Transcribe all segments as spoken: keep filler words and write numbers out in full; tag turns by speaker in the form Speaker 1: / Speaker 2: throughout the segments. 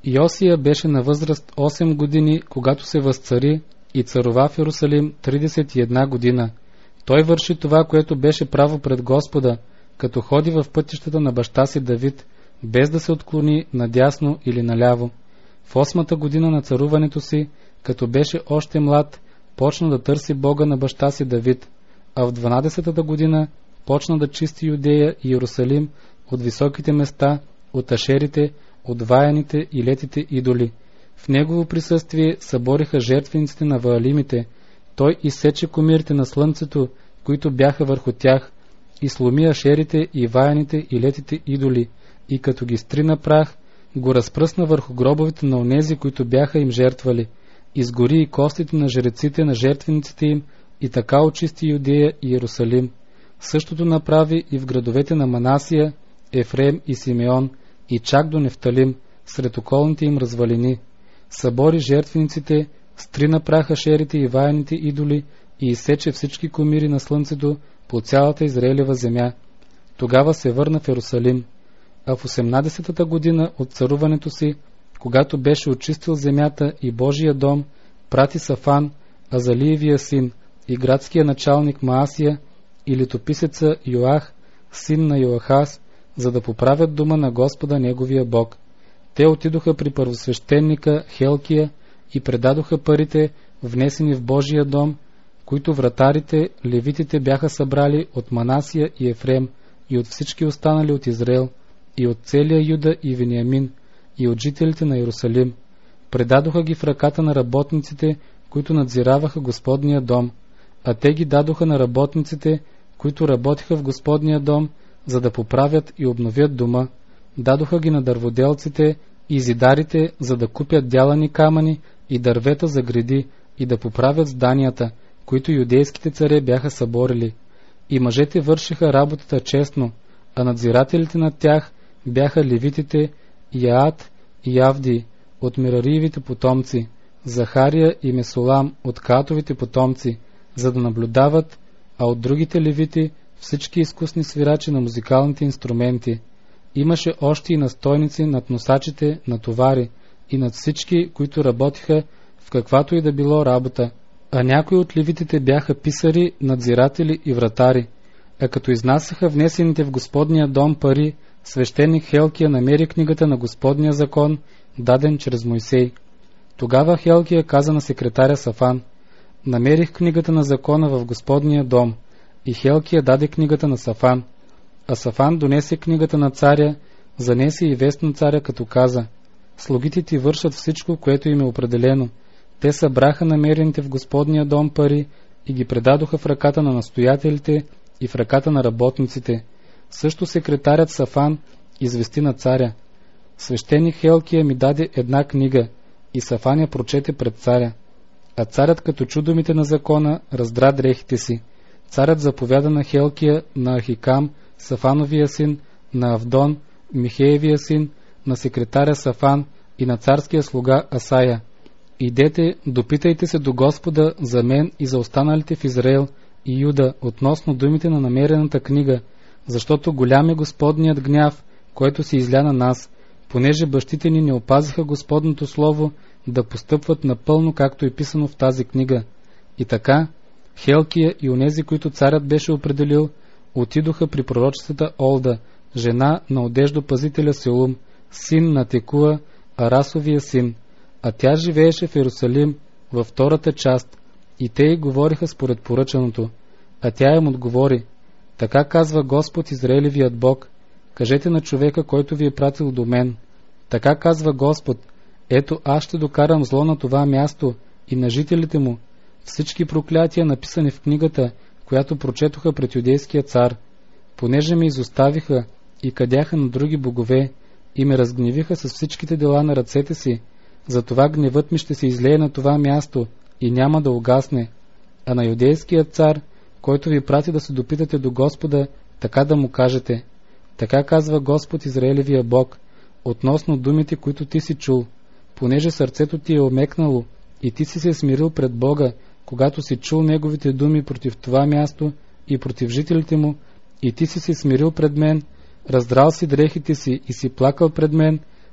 Speaker 1: Йосия беше на възраст осем години, когато се възцари и царува в Йерусалим тридесет и една година. Той върши това, което беше право пред Господа, като ходи в пътищата на баща си Давид, без да се отклони надясно или наляво. В осмата година на царуването си, като беше още млад, почна да търси Бога на баща си Давид, а в дванадесетата година почна да чисти Юдея и Йерусалим от високите места, от ашерите, от ваяните и летите идоли. В негово присъствие събориха жертвениците на ваалимите. Той изсече комирите на слънцето, които бяха върху тях, и сломи ашерите и ваяните и летите идоли, и като ги стри на прах, го разпръсна върху гробовете на онези, които бяха им жертвали. Изгори и костите на жреците на жертвениците им, и така очисти Юдея и Йерусалим. Същото направи и в градовете на Манасия, Ефрем и Симеон, и чак до Нефталим, сред околните им развалини. Събори жертвениците, стри на прах ашерите и ваяните идоли и изсече всички комири на слънцето по цялата Израилева земя. Тогава се върна в Йерусалим. А в осемнадесетата година от царуването си, когато беше очистил земята и Божия дом, прати Сафан, Азалиевия син, и градския началник Маасия, и летописеца Йоах, син на Йоахаз, за да поправят дома на Господа неговия Бог. Те отидоха при първосвещеника Хелкия и предадоха парите, внесени в Божия дом, които вратарите, левитите бяха събрали от Манасия и Ефрем, и от всички останали от Израел, и от целия Юда и Вениамин, и от жителите на Йерусалим. Предадоха ги в ръката на работниците, които надзираваха Господния дом, а те ги дадоха на работниците, които работиха в Господния дом, за да поправят и обновят дома. Дадоха ги на дърводелците и зидарите, за да купят дялани камъни и дървета за греди и да поправят зданията, които юдейските царе бяха съборили. И мъжете вършиха работата честно, а надзирателите над тях бяха левитите Яат и Явди от Мирариевите потомци, Захария и Месолам от Каатовите потомци, за да наблюдават, а от другите левити всички изкусни свирачи на музикалните инструменти. Имаше още и настойници над носачите на товари и над всички, които работиха в каквато и да било работа, а някои от левитите бяха писари, надзиратели и вратари. А като изнасяха внесените в Господния дом пари, свещеник Хелкия намери книгата на Господния закон, даден чрез Мойсей. Тогава Хелкия каза на секретаря Сафан: намерих книгата на закона в Господния дом. И Хелкия даде книгата на Сафан. А Сафан донесе книгата на царя, занесе и вест на царя, като каза: слугите ти вършат всичко, което им е определено. Те събраха намерените в Господния дом пари и ги предадоха в ръката на настоятелите и в ръката на работниците. Също секретарят Сафан извести на царя: свещеник Хелкия ми даде една книга, и Сафан я прочете пред царя. А царят, като чу думите на закона, раздра дрехите си. Царят заповяда на Хелкия, на Ахикам, Сафановия син, на Авдон, Михеевия син, на секретаря Сафан и на царския слуга Асая: идете, допитайте се до Господа за мен и за останалите в Израел и Юда относно думите на намерената книга, защото голям е Господният гняв, който се изля на нас, понеже бащите ни не опазиха Господното слово да постъпват напълно, както е писано в тази книга. И така Хелкия и онези, които царят беше определил, отидоха при пророчицата Олда, жена на одеждопазителя Селум, син на Текуа, Арасовия син, а тя живееше в Йерусалим във втората част, и те й говориха според поръчаното. А тя им отговори: така казва Господ Израилевият Бог, кажете на човека, който ви е пратил до мен. Така казва Господ: ето аз ще докарам зло на това място и на жителите му, всички проклятия, написани в книгата, която прочетоха пред юдейския цар, понеже ме изоставиха и кадяха на други богове и ме разгневиха с всичките дела на ръцете си. Затова гневът ми ще се излее на това място и няма да угасне. А на юдейският цар, който ви прати да се допитате до Господа, така да му кажете: така казва Господ Израилевия Бог, относно думите, които ти си чул, понеже сърцето ти е омекнало и ти си се смирил пред Бога, когато си чул неговите думи против това място и против жителите му, и ти си се смирил пред мен, раздрал си дрехите си и си плакал пред мен,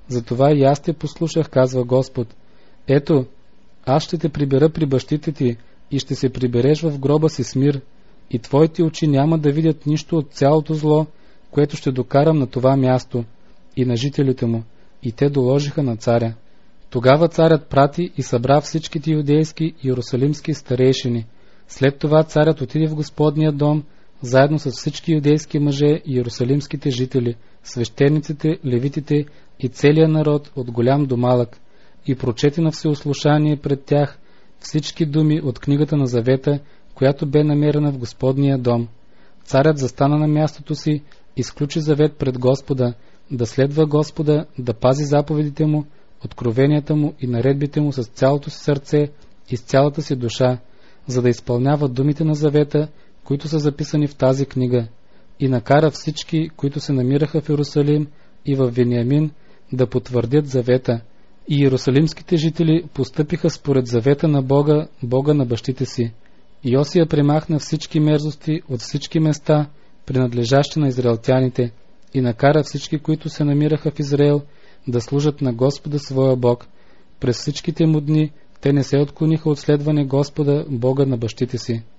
Speaker 1: Затова и аз те послушах, казва Господ. Ето, аз ще те прибера при бащите ти и ще се прибереш в гроба си с мир, и твоите очи няма да видят нищо от цялото зло, което ще докарам на това място и на жителите му. И те доложиха на царя. Тогава царят прати и събра всичките юдейски и иерусалимски старейшини. След това царят отиде в Господния дом, заедно с всички юдейски мъже и иерусалимските жители, свещениците, левитите и целия народ от голям до малък, и прочети на всеослушание пред тях всички думи от книгата на завета, която бе намерена в Господния дом. Царят застана на мястото си и сключи завет пред Господа, да следва Господа, да пази заповедите му, откровенията му и наредбите му с цялото си сърце и с цялата си душа, за да изпълнява думите на завета, които са записани в тази книга, и накара всички, които се намираха в Иерусалим и в Вениамин, да потвърдят завета. И иерусалимските жители постъпиха според завета на Бога, Бога на бащите си. Йосия премахна всички мерзости от всички места, принадлежащи на израелтяните, и накара всички, които се намираха в Израел, да служат на Господа своя Бог. През всичките му дни те не се отклониха от следване Господа, Бога на бащите си.